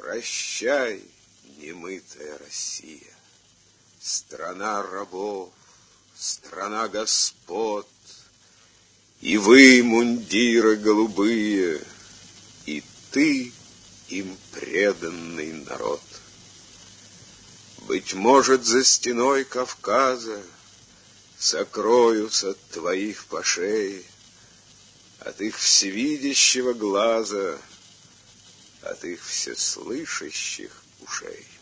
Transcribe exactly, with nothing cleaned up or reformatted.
Прощай, немытая Россия, страна рабов, страна господ, и вы, мундиры голубые, и ты, им преданный народ. Быть может, за стеной Кавказа сокроюсь от твоих пашей, от их всевидящего глаза, от их всеслышащих ушей.